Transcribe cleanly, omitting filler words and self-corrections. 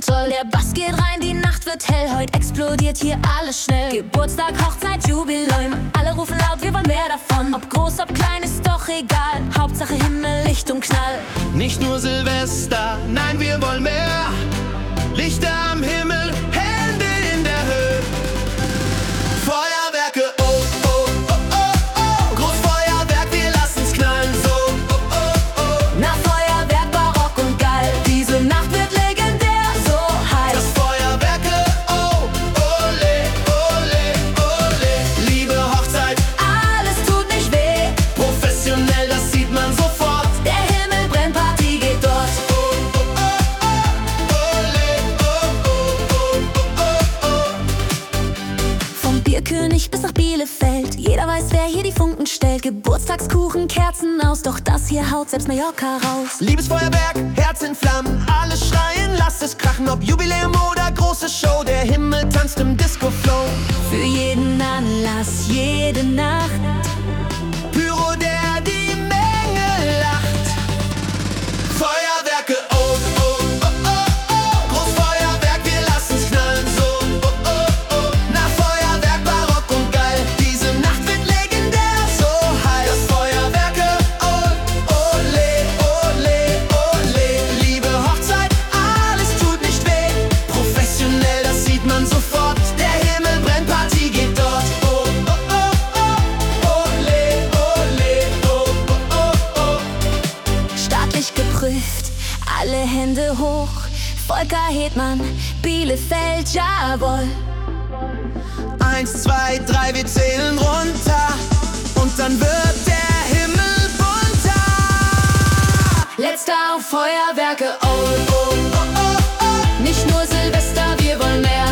und toll. Der Bass geht rein, die Nacht wird hell. Heute explodiert hier alles schnell. Geburtstag, Hochzeit, Jubiläum. Alle rufen laut, wir wollen mehr davon. Ob groß, ob klein, ist doch egal. Hauptsache Himmel, Licht und Knall. Nicht nur Silvester, nein, wir wollen mehr. Lichter am Himmel, Hände in der Höhe. Feuerwerke, oh, oh, oh, oh, oh. Großfeuerwerk, wir lassen's knallen, so, oh, oh, oh. Na, Feuerwerk, barock und geil. Diese Nacht wird legendär, so heiß. Das Feuerwerke, oh, ole, ole, ole. Liebe Hochzeit, Alles tut nicht weh. professionell, das sieht man sofort. Der Himmel brennt, Party geht dort. Oh, oh, oh, oh, ole, oh, oh, oh, oh, oh. Vom Bierkönig bis nach Bielefeld. Jeder weiß, wer hier die Funken stellt. Geburtstagskuchen, Kerzen aus. Doch das hier haut selbst Mallorca raus. Liebesfeuerwerk, Herz in Flammen, alle schreien, lasst es krachen. Ob Jubiläum oder große Show, der Himmel tanzt im Disco-Flow. Für jeden Anlass, jede Nacht. Pyro, der die Menge lacht. Feuerwerke, oh, oh, oh, oh, oh. Großfeuerwerk, wir lassen's knallen, so, oh, oh, oh. Na, Feuerwerk, barock und geil. Diese Nacht wird legendär, so heiß. Das Feuerwerke, oh, ole, ole, ole. Liebe Hochzeit, alles tut nicht weh. Professionell, das sieht man sofort. Der Himmel brennt, Party geht dort. Oh, oh, oh, oh. Ole, ole, oh, oh, oh, oh. Staatlich geprüft, alle Hände hoch. Volker Hedmann, Bielefeld, jawohl. 1, 2, 3, wir zählen runter und dann wird der Himmel bunter. Letzter auf Feuerwerke, oh, oh, oh, oh, oh. Nicht nur Silvester, wir wollen mehr.